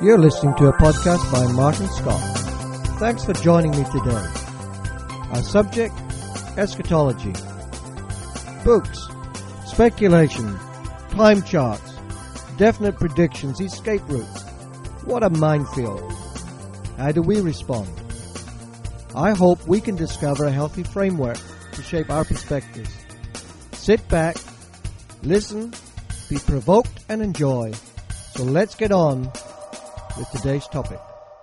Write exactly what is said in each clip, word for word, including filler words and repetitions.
You're listening to a podcast by Martin Scott. Thanks for joining me today. Our subject, eschatology. Books, speculation, time charts, definite predictions, escape routes. What a minefield. How do we respond? I hope we can discover a healthy framework to shape our perspectives. Sit back, listen, be provoked and enjoy. So let's get on with today's topic.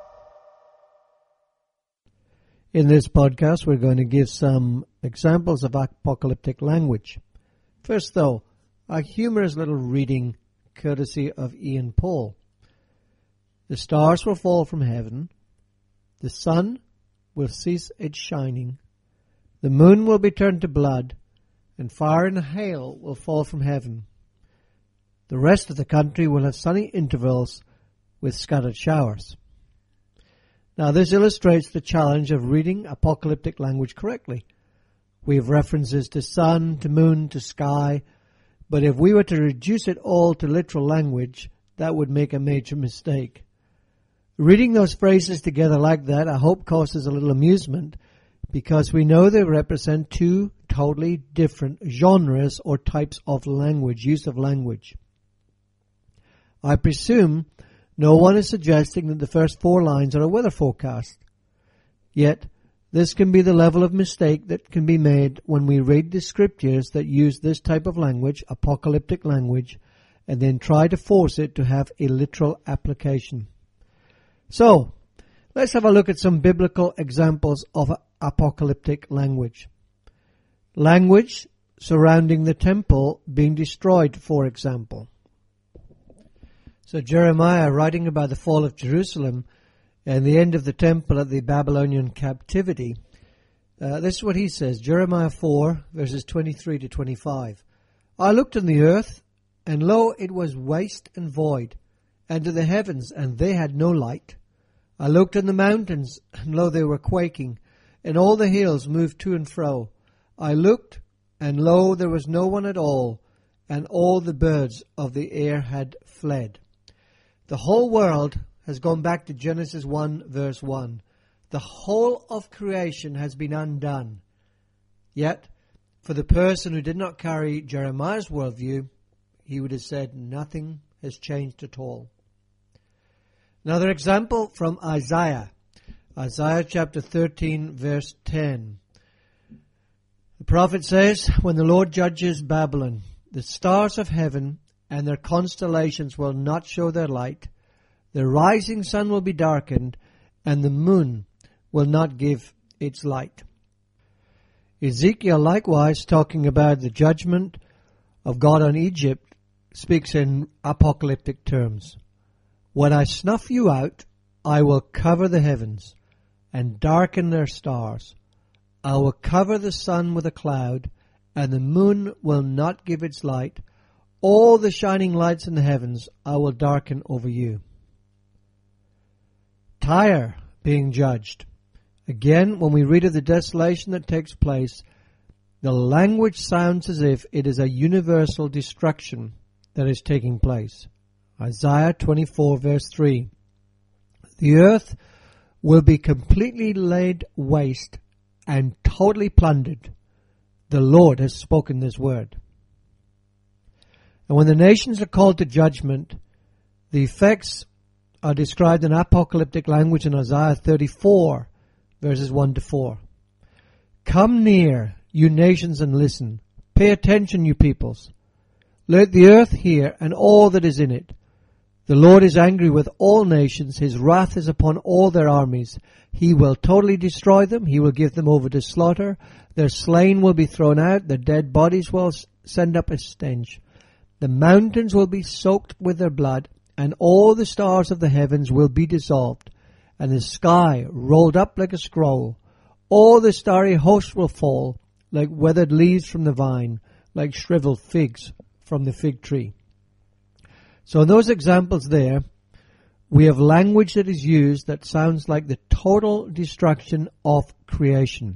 In this podcast, we're going to give some examples of apocalyptic language. First, though, a humorous little reading courtesy of Ian Paul. The stars will fall from heaven. The sun will cease its shining. The moon will be turned to blood, and fire and hail will fall from heaven. The rest of the country will have sunny intervals with scattered showers. Now, this illustrates the challenge of reading apocalyptic language correctly. We have references to sun, to moon, to sky, but if we were to reduce it all to literal language, that would make a major mistake. Reading those phrases together like that, I hope, causes a little amusement, because we know they represent two totally different genres or types of language, use of language. I presume no one is suggesting that the first four lines are a weather forecast. Yet, this can be the level of mistake that can be made when we read the scriptures that use this type of language, apocalyptic language, and then try to force it to have a literal application. So, let's have a look at some biblical examples of apocalyptic language. Language surrounding the temple being destroyed, for example. So Jeremiah, writing about the fall of Jerusalem and the end of the temple at the Babylonian captivity, uh, this is what he says, Jeremiah four, verses twenty-three to twenty-five. I looked on the earth, and lo, it was waste and void, and to the heavens, and they had no light. I looked on the mountains, and lo, they were quaking, and all the hills moved to and fro. I looked, and lo, there was no one at all, and all the birds of the air had fled. The whole world has gone back to Genesis one, verse one. The whole of creation has been undone. Yet, for the person who did not carry Jeremiah's worldview, he would have said nothing has changed at all. Another example from Isaiah. Isaiah chapter thirteen, verse ten. The prophet says, when the Lord judges Babylon, the stars of heaven and their constellations will not show their light. The rising sun will be darkened, and the moon will not give its light. Ezekiel, likewise, talking about the judgment of God on Egypt, speaks in apocalyptic terms. When I snuff you out, I will cover the heavens and darken their stars. I will cover the sun with a cloud, and the moon will not give its light. All the shining lights in the heavens I will darken over you. Tyre being judged. Again, when we read of the desolation that takes place, the language sounds as if it is a universal destruction that is taking place. Isaiah twenty-four, verse three. The earth will be completely laid waste and totally plundered. The Lord has spoken this word. And when the nations are called to judgment, the effects are described in apocalyptic language in Isaiah thirty-four, verses one to four. Come near, you nations, and listen. Pay attention, you peoples. Let the earth hear, and all that is in it. The Lord is angry with all nations. His wrath is upon all their armies. He will totally destroy them. He will give them over to slaughter. Their slain will be thrown out. Their dead bodies will send up a stench. The mountains will be soaked with their blood, and all the stars of the heavens will be dissolved, and the sky rolled up like a scroll. All the starry host will fall, like withered leaves from the vine, like shriveled figs from the fig tree. So in those examples there, we have language that is used that sounds like the total destruction of creation.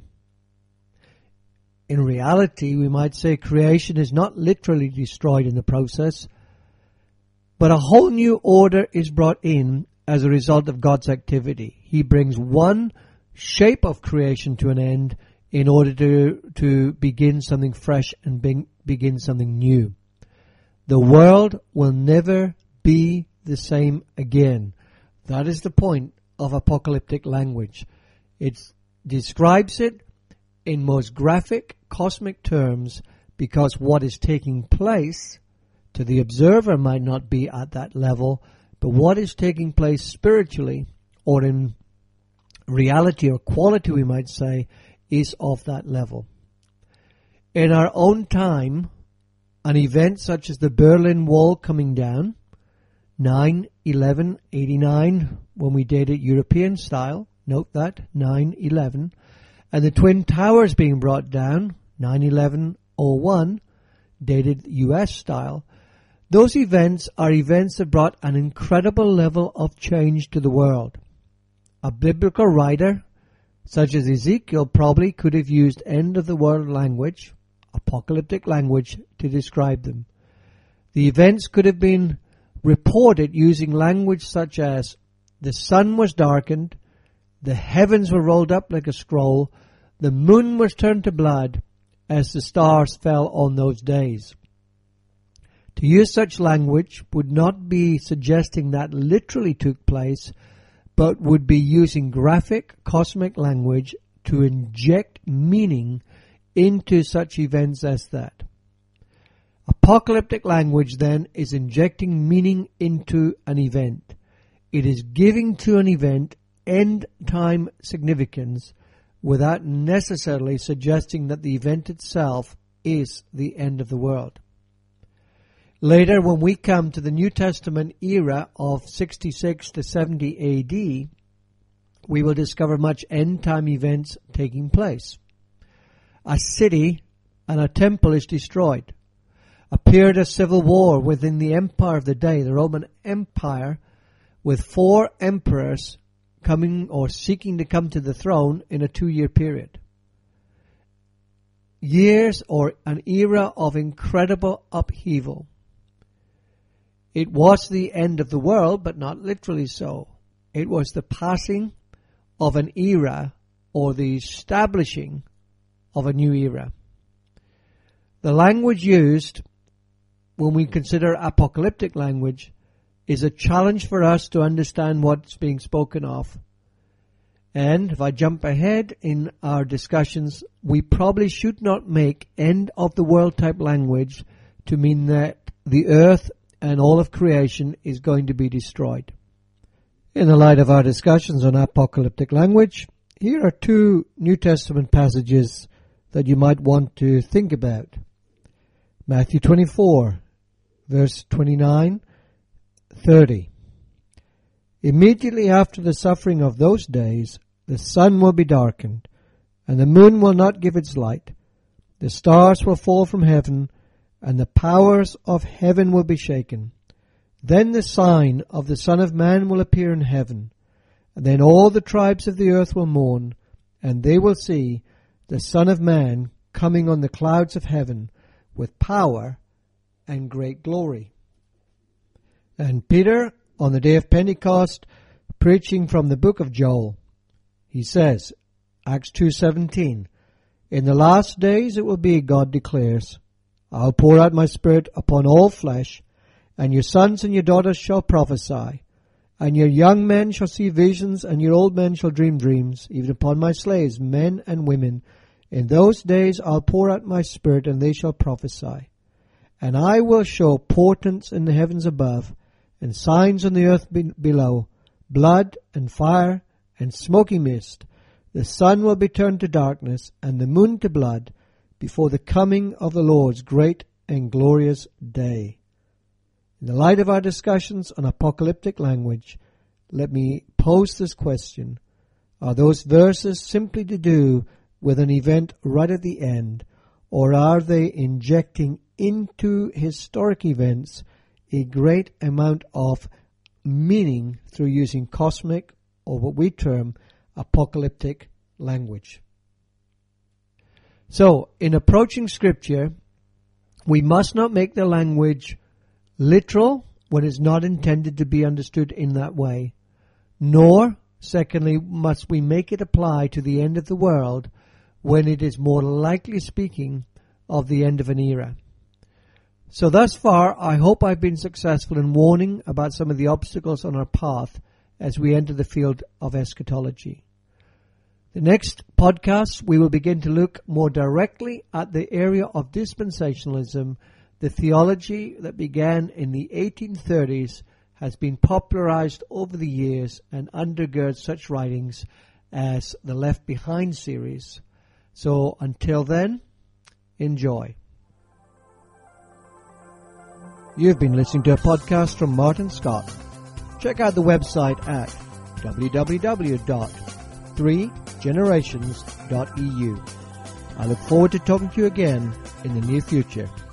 In reality, we might say creation is not literally destroyed in the process, but a whole new order is brought in as a result of God's activity. He brings one shape of creation to an end in order to, to begin something fresh and be, begin something new. The world will never be the same again. That is the point of apocalyptic language. It describes it in most graphic, cosmic terms, because what is taking place to the observer might not be at that level, but what is taking place spiritually, or in reality or quality we might say, is of that level. In our own time, an event such as the Berlin Wall coming down, nine eleven eighty-nine, when we date it European style, note that, nine eleven, and the Twin Towers being brought down, nine eleven oh one, dated U S style. Those events are events that brought an incredible level of change to the world. A biblical writer, such as Ezekiel, probably could have used end-of-the-world language, apocalyptic language, to describe them. The events could have been reported using language such as the sun was darkened, the heavens were rolled up like a scroll, the moon was turned to blood as the stars fell on those days. To use such language would not be suggesting that literally took place, but would be using graphic, cosmic language to inject meaning into such events as that. Apocalyptic language, then, is injecting meaning into an event. It is giving to an event end-time significance without necessarily suggesting that the event itself is the end of the world. Later, when we come to the New Testament era of sixty-six to seventy A D, we will discover much end-time events taking place. A city and a temple is destroyed. A period of civil war within the empire of the day, the Roman Empire, with four emperors coming or seeking to come to the throne in a two-year period. Years or an era of incredible upheaval. It was the end of the world, but not literally so. It was the passing of an era or the establishing of a new era. The language used when we consider apocalyptic language is a challenge for us to understand what's being spoken of. And if I jump ahead in our discussions, we probably should not make end of the world type language to mean that the earth and all of creation is going to be destroyed. In the light of our discussions on apocalyptic language, here are two New Testament passages that you might want to think about. Matthew twenty-four, verse twenty-nine, thirty. Immediately after the suffering of those days, the sun will be darkened, and the moon will not give its light. The stars will fall from heaven, and the powers of heaven will be shaken. Then the sign of the Son of Man will appear in heaven, and then all the tribes of the earth will mourn, and they will see the Son of Man coming on the clouds of heaven with power and great glory. And Peter, on the day of Pentecost, preaching from the book of Joel, he says, Acts two seventeen, in the last days it will be, God declares, I'll pour out my Spirit upon all flesh, and your sons and your daughters shall prophesy, and your young men shall see visions, and your old men shall dream dreams, even upon my slaves, men and women. In those days I'll pour out my Spirit, and they shall prophesy. And I will show portents in the heavens above, and signs on the earth be- below, blood and fire and smoky mist. The sun will be turned to darkness, and the moon to blood, before the coming of the Lord's great and glorious day. In the light of our discussions on apocalyptic language, let me pose this question. Are those verses simply to do with an event right at the end, or are they injecting into historic events a great amount of meaning through using cosmic, or what we term apocalyptic language? So, in approaching Scripture, we must not make the language literal when it's not intended to be understood in that way. Nor, secondly, must we make it apply to the end of the world when it is more likely speaking of the end of an era. So thus far, I hope I've been successful in warning about some of the obstacles on our path as we enter the field of eschatology. The next podcast, we will begin to look more directly at the area of dispensationalism. The theology that began in the eighteen thirties has been popularized over the years and undergirds such writings as the Left Behind series. So until then, enjoy. You've been listening to a podcast from Martin Scott. Check out the website at w w w dot three generations dot e u. I look forward to talking to you again in the near future.